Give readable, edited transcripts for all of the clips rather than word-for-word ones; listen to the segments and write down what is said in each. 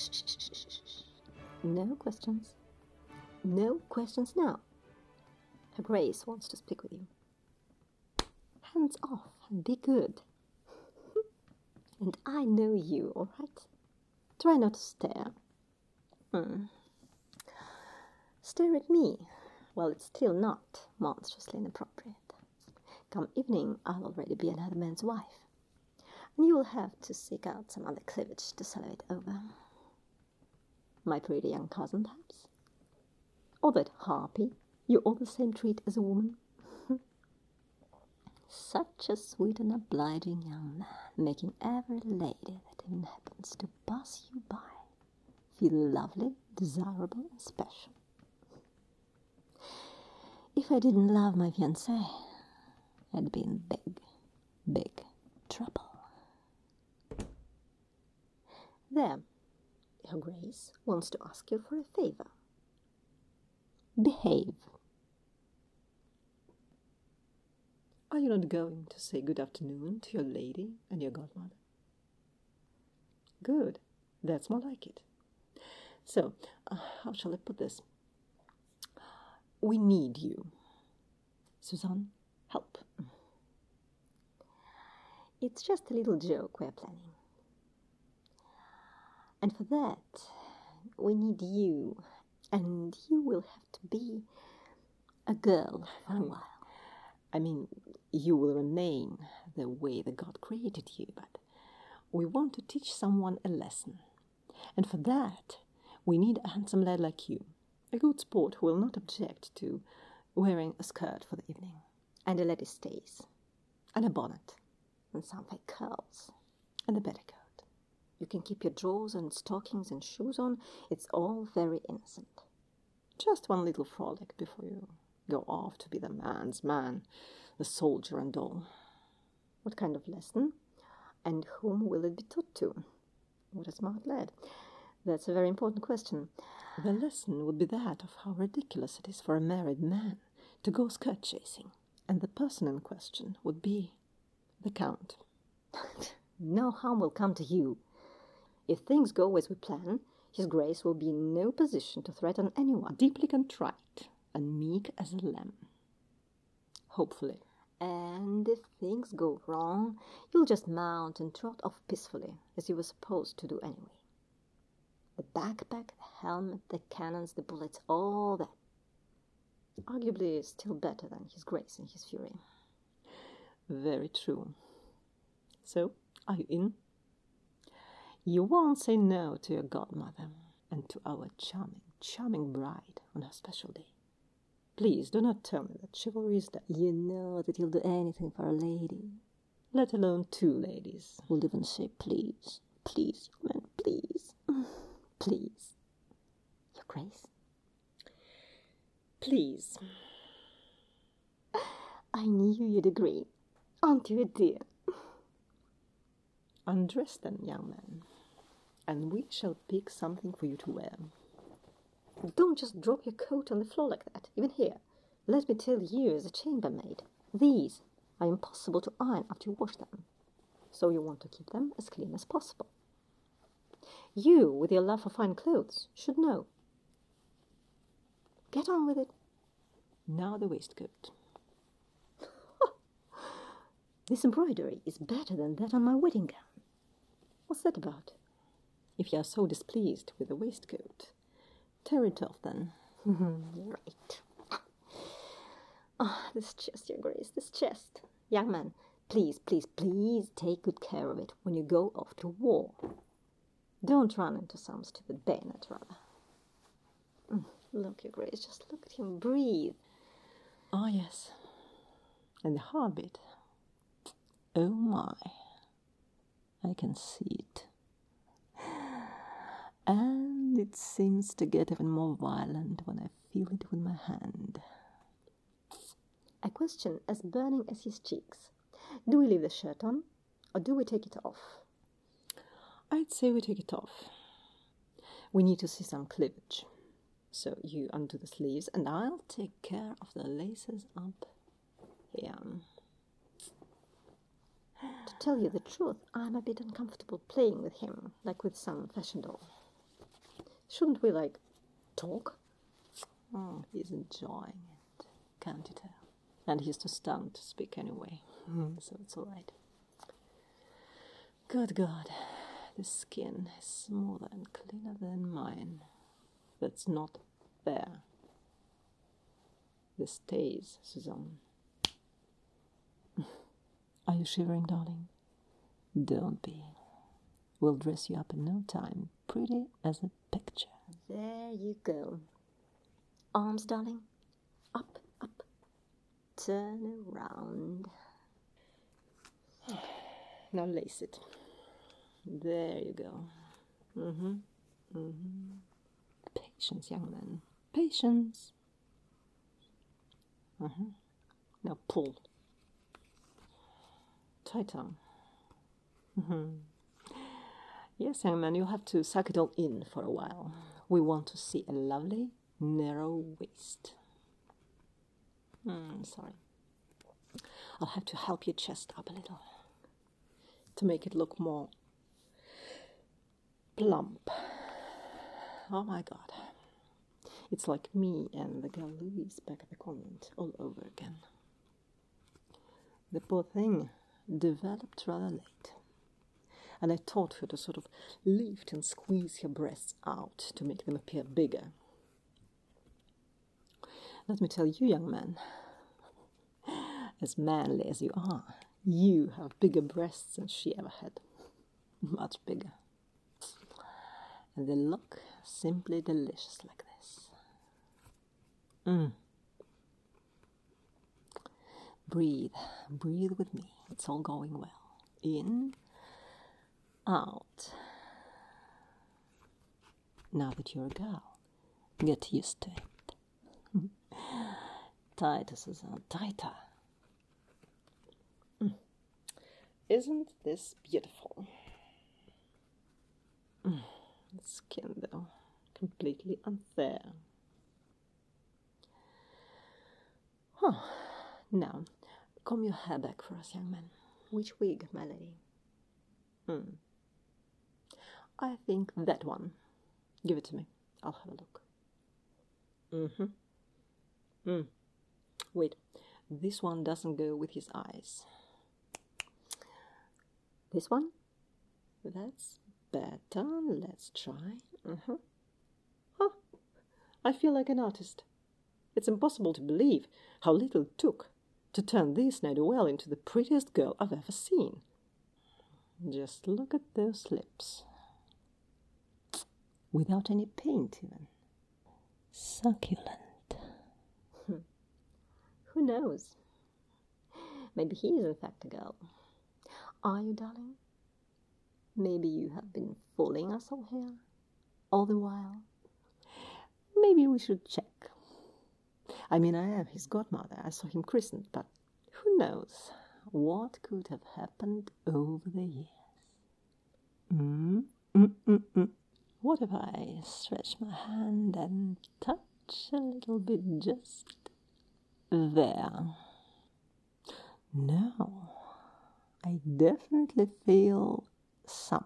Shh. No questions. No questions now. Her Grace wants to speak with you. Hands off and be good. And I know you, all right? Try not to stare. Stare at me. Well, it's still not monstrously inappropriate. Come evening, I'll already be another man's wife. And you will have to seek out some other cleavage to salivate over. My pretty young cousin, perhaps? Or that harpy you all the same treat as a woman? Such a sweet and obliging young man, making every lady that even happens to pass you by feel lovely, desirable, and special. If I didn't love my fiancé, I'd be in big trouble. There, Her Grace wants to ask you for a favor. Behave. Are you not going to say good afternoon to your lady and your godmother? Good. That's more like it. So, how shall I put this? We need you. Suzanne, help. It's just a little joke we're planning. And for that, we need you. And you will have to be a girl for a while. I mean, you will remain the way the God created you, but we want to teach someone a lesson. And for that, we need a handsome lad like you, a good sport who will not object to wearing a skirt for the evening. And a lady stays. And a bonnet. And some fake curls. And a petticoat. You can keep your drawers and stockings and shoes on. It's all very innocent. Just one little frolic before you go off to be the man's man, the soldier and all. What kind of lesson? And whom will it be taught to? What a smart lad. That's a very important question. The lesson would be that of how ridiculous it is for a married man to go skirt chasing. And the person in question would be the Count. No harm will come to you. If things go as we plan, His Grace will be in no position to threaten anyone. Deeply contrite and meek as a lamb. Hopefully. And if things go wrong, you'll just mount and trot off peacefully, as you were supposed to do anyway. The backpack, the helmet, the cannons, the bullets, all that. Arguably still better than His Grace and his fury. Very true. So, are you in? You won't say no to your godmother and to our charming bride on her special day. Please do not tell me that chivalry is dead. You know that you'll do anything for a lady. Let alone two ladies. We'll even say please. Please, man, please. Please. Your Grace. Please. I knew you'd agree. Aren't you a dear? Undress then, young man, and we shall pick something for you to wear. Don't just drop your coat on the floor like that, even here. Let me tell you as a chambermaid, these are impossible to iron after you wash them. So you want to keep them as clean as possible. You, with your love for fine clothes, should know. Get on with it. Now the waistcoat. This embroidery is better than that on my wedding gown. What's that about? If you are so displeased with the waistcoat, tear it off then. Right. This chest, Your Grace, this chest. Young man, please take good care of it when you go off to war. Don't run into some stupid bayonet, rather. Look, Your Grace, just look at him breathe. Ah, yes. And the heartbeat. Oh my, I can see it. And it seems to get even more violent when I feel it with my hand. A question as burning as his cheeks. Do we leave the shirt on, or do we take it off? I'd say we take it off. We need to see some cleavage. So you undo the sleeves, and I'll take care of the laces up here. To tell you the truth, I'm a bit uncomfortable playing with him, like with some fashion doll. Shouldn't we, talk? Oh, he's enjoying it, can't you tell? And he's too stunned to speak anyway, so it's all right. Good God, the skin is smoother and cleaner than mine. That's not fair. This stays, Suzanne. Are you shivering, darling? Don't be. We'll dress you up in no time, pretty as a picture. There you go. Arms, darling. Up, up. Turn around. Now lace it. There you go. Patience, young man. Patience. Now pull. Tighter. Yes, young man, you'll have to suck it all in for a while. We want to see a lovely, narrow waist. Sorry. I'll have to help your chest up a little to make it look more plump. Oh my God. It's like me and the girl Louise back at the convent all over again. The poor thing developed rather late. And I taught her to sort of lift and squeeze her breasts out to make them appear bigger. Let me tell you, young man, as manly as you are, you have bigger breasts than she ever had. Much bigger. And they look simply delicious like this. Breathe. Breathe with me. It's all going well. In. Out. Now that you're a girl, get used to it. Tighter, Suzanne, tighter. Isn't this beautiful? The skin, though, completely unfair. Now, comb your hair back for us, young man. Which wig, my lady? I think that one. Give it to me. I'll have a look. Wait, this one doesn't go with his eyes. This one? That's better. Let's try. I feel like an artist. It's impossible to believe how little it took to turn this ne'er-do-well into the prettiest girl I've ever seen. Just look at those lips. Without any paint, even. Succulent. Who knows? Maybe he is in fact a girl. Are you, darling? Maybe you have been fooling us all here, all the while. Maybe we should check. I mean, I am his godmother. I saw him christened, but who knows what could have happened over the years. What if I stretch my hand and touch a little bit just there? No, I definitely feel something.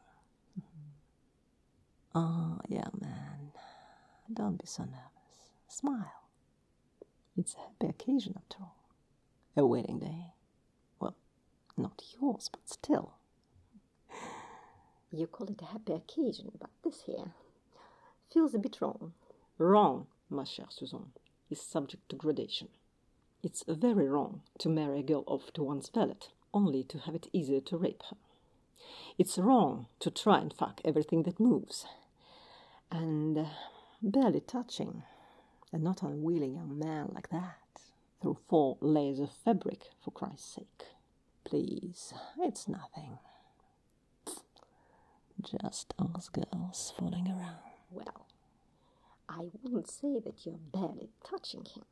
Oh, yeah, man, don't be so nervous. Smile. It's a happy occasion after all. A wedding day. Well, not yours, but still. You call it a happy occasion, but this here feels a bit wrong. Wrong, ma chère Suzanne, is subject to gradation. It's very wrong to marry a girl off to one's valet, only to have it easier to rape her. It's wrong to try and fuck everything that moves. And barely touching a not unwilling young man like that through 4 layers of fabric, for Christ's sake. Please, it's nothing. Just us girls fooling around. Well, I wouldn't say that you're barely touching him.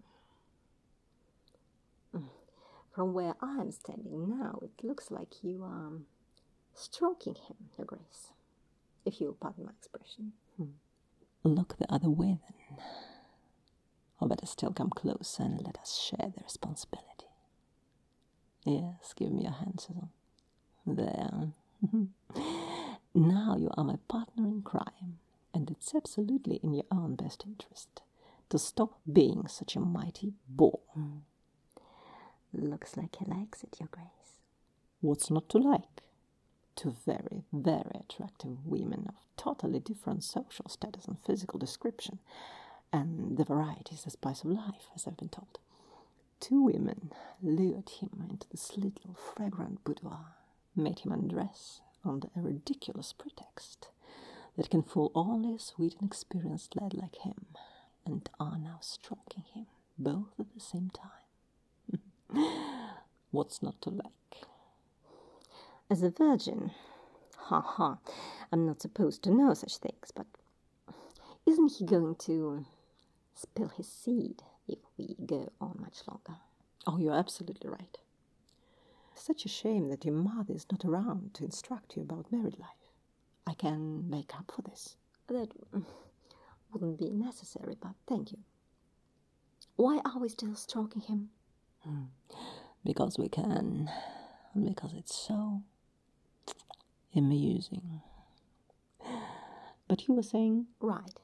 From where I'm standing now, it looks like you are stroking him, Your Grace, if you'll pardon my expression. Look the other way, then. Or better still, come closer and let us share the responsibility. Yes, give me your hand, Suzanne. There. Now you are my partner in crime, and the it's absolutely in your own best interest to stop being such a mighty bore. Looks like he likes it, Your Grace. What's not to like? Two very, very attractive women of totally different social status and physical description, and the variety is the spice of life, as I've been told. Two women lured him into this little fragrant boudoir, made him undress under a ridiculous pretext that can fool only a sweet and experienced lad like him, and are now stroking him, both at the same time. What's not to like? As a virgin, I'm not supposed to know such things, but isn't he going to spill his seed if we go on much longer? Oh, you're absolutely right. Such a shame that your mother is not around to instruct you about married life. I can make up for this. That wouldn't be necessary, but thank you. Why are we still stroking him? Because we can. Because it's so amusing. But you were saying? Right.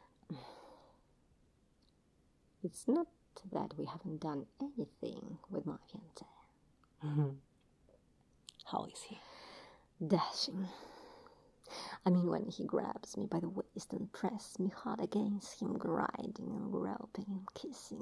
It's not that we haven't done anything with my fiancé. How is he? Dashing. I mean, when he grabs me by the waist and presses me hard against him, grinding and groping and kissing.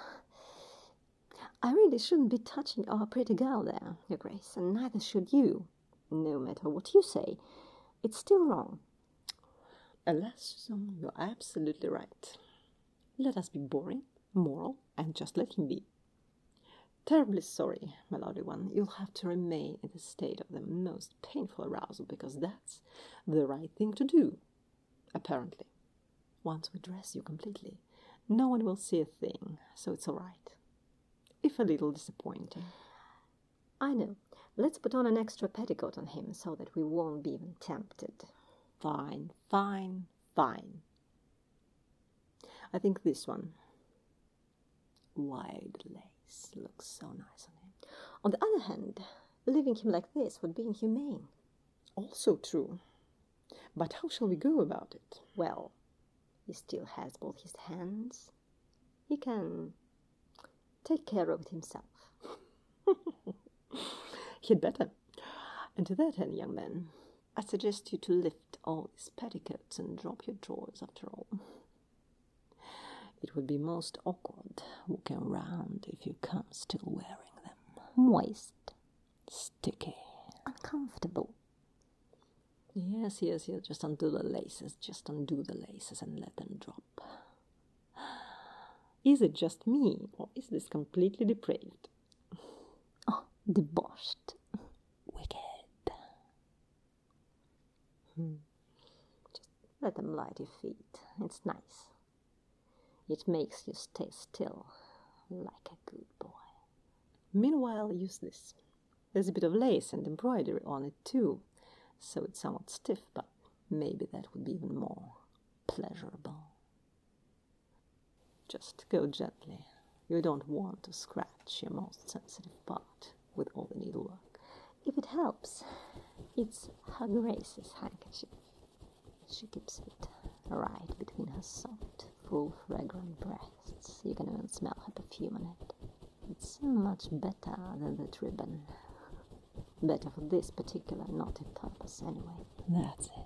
I really shouldn't be touching our pretty girl there, Your Grace, and neither should you. No matter what you say, it's still wrong. Alas, Susan, you're absolutely right. Let us be boring, moral, and just let him be. Terribly sorry, my lovely one, you'll have to remain in the state of the most painful arousal, because that's the right thing to do, apparently. Once we dress you completely, no one will see a thing, so it's all right. If a little disappointing. I know. Let's put on an extra petticoat on him so that we won't be even tempted. Fine, fine, fine. I think this one. Wide lace looks so nice on him. On the other hand, leaving him like this would be inhumane. Also true. But how shall we go about it? Well, he still has both his hands. He can take care of it himself. He'd better. And to that end, young man, I suggest you to lift all these petticoats and drop your drawers after all. It would be most awkward walking around if you come still wearing them. Moist. Sticky. Uncomfortable. Yes, just undo the laces, and let them drop. Is it just me, or is this completely depraved? Oh, debauched. Wicked. Just let them lie at your feet. It's nice. It makes you stay still, like a good boy. Meanwhile, use this. There's a bit of lace and embroidery on it too, so it's somewhat stiff, but maybe that would be even more pleasurable. Just go gently. You don't want to scratch your most sensitive part with all the needlework. If it helps, it's Her Grace's handkerchief. She keeps it right between her soft, full, fragrant breasts. You can even smell her perfume on it. It's so much better than that ribbon. Better for this particular naughty purpose, anyway. That's it.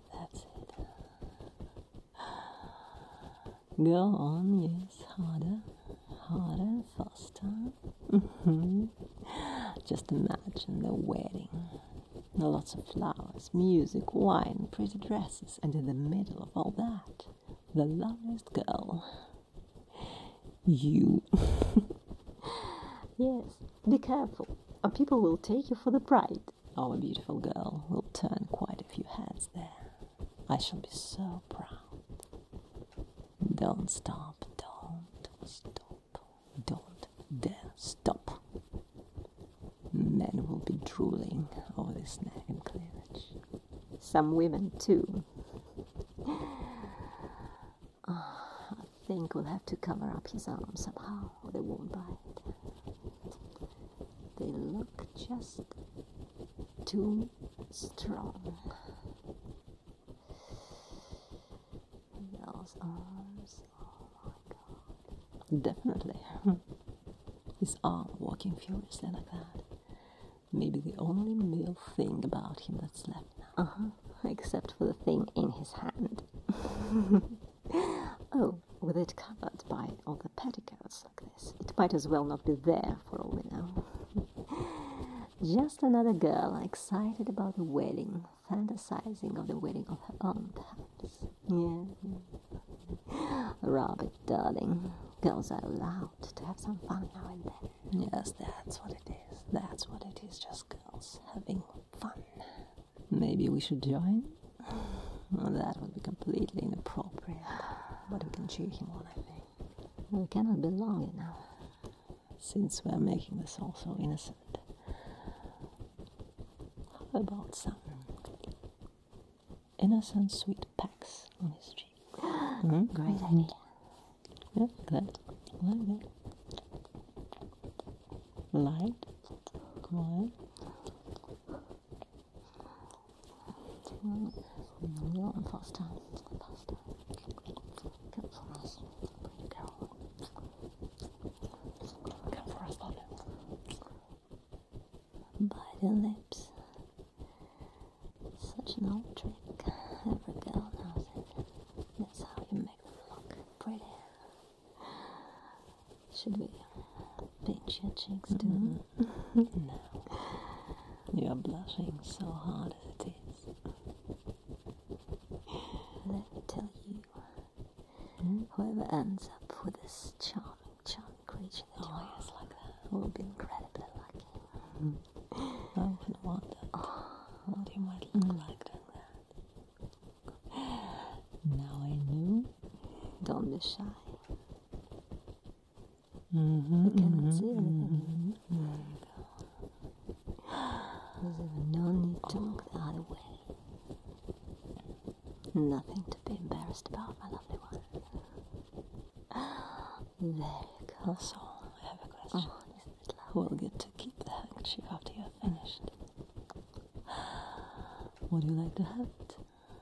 Go on, yes, harder, faster. Just imagine the wedding. Lots of flowers, music, wine, pretty dresses, and in the middle of all that, the loveliest girl. You. Yes, be careful, or people will take you for the bride. Our beautiful girl will turn quite a few heads there. I shall be so proud. Don't stop, don't dare stop. Men will be drooling over this neck and cleavage. Some women too. I think we'll have to cover up his arms somehow, or they won't bite. They look just too strong. girl's arms. Oh my God. Definitely. His arm walking furiously like that. Maybe the only male thing about him that's left now. Except for the thing in his hand. Oh, with it covered by all the petticoats like this, it might as well not be there for all we know. Just another girl excited about the wedding, fantasizing of the wedding of her own, perhaps. Yeah. Robert, darling, girls are allowed to have some fun now and then. Yes, that's what it is. That's what it is, just girls having fun. Maybe we should join? Well, that would be completely inappropriate. But we can cheer him on, I think. We cannot be long, you know. Since we're making this all so innocent. How about some innocent sweet pecks on his cheek? Great idea. Yeah, that. Like that. Light. Quiet. Go on, faster. Faster. Come for us, pretty girl. Come for us, darling. By the lips. Such an old trick. Every girl knows it. That's how you make them look pretty. Should we pinch your cheeks too? No. You're blushing so hard as it is. Let me tell you, whoever ends up with this charming creature that you are, Yes, like that. will be incredibly lucky. I often wonder what you might look like doing that. Now I know. Don't be shy. Mm-hmm, We cannot see anything. There's even no need to look the other way. Nothing to be embarrassed about, my lovely one. There you go. Also, I have a question. Oh, isn't it Who lovely? will get to keep the handkerchief after you're finished? Would you like to have it?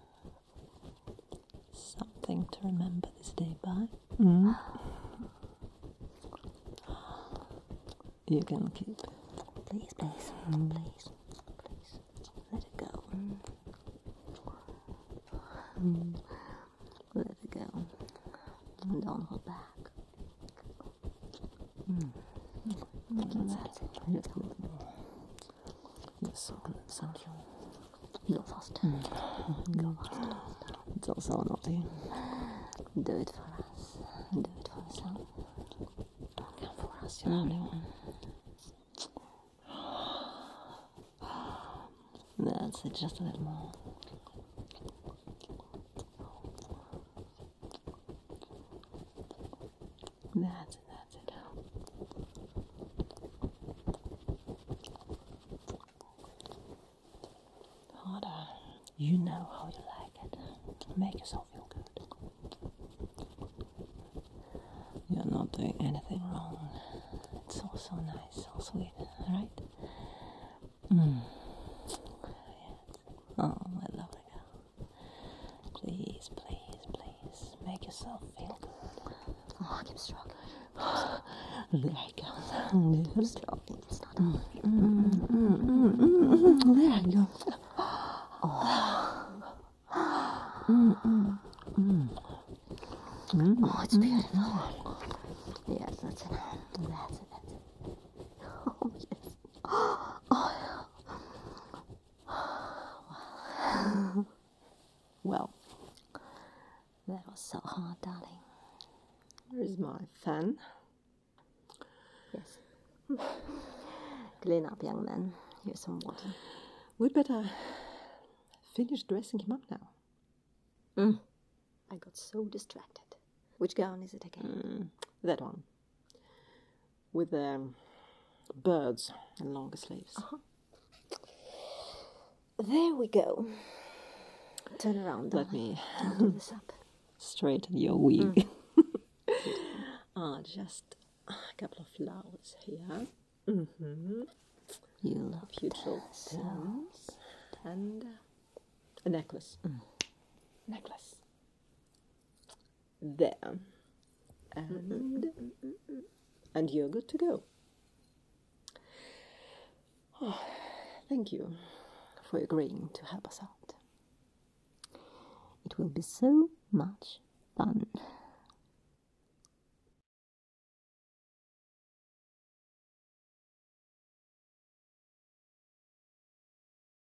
Something to remember this day by? You can keep. Please, please, please, please, let it go. Let it go. Don't hold back. That's it. You're so good, thank Go fast. Go fast. It's also naughty. Do it for us. Do it for the sun. Come for us, you lovely one. That's it, just a little more. That's it. Harder. You know how you like it. Make yourself feel good. You're not doing anything wrong. It's all so nice, so sweet, right? Yes. Oh, my lovely girl. Please, please, please, make yourself feel good. Oh, keep stroking. There you go. Keep stroking. It's not There you go. Oh, it's beautiful. Yes, that's it. That's it. Oh, yes. Well, That was so hard, darling. here's my fan. Yes. Clean up, young man. Here's some water. We'd better finish dressing him up now. I got so distracted. Which gown is it again? That one. With birds and longer sleeves. There we go. Turn around, Let darling. me I'll do this up. straighten your wig. Just a couple of flowers here. You look Beautiful pins. And a necklace. Necklace. there. And you're good to go. Oh, thank you for agreeing to help us out. It will be so much fun.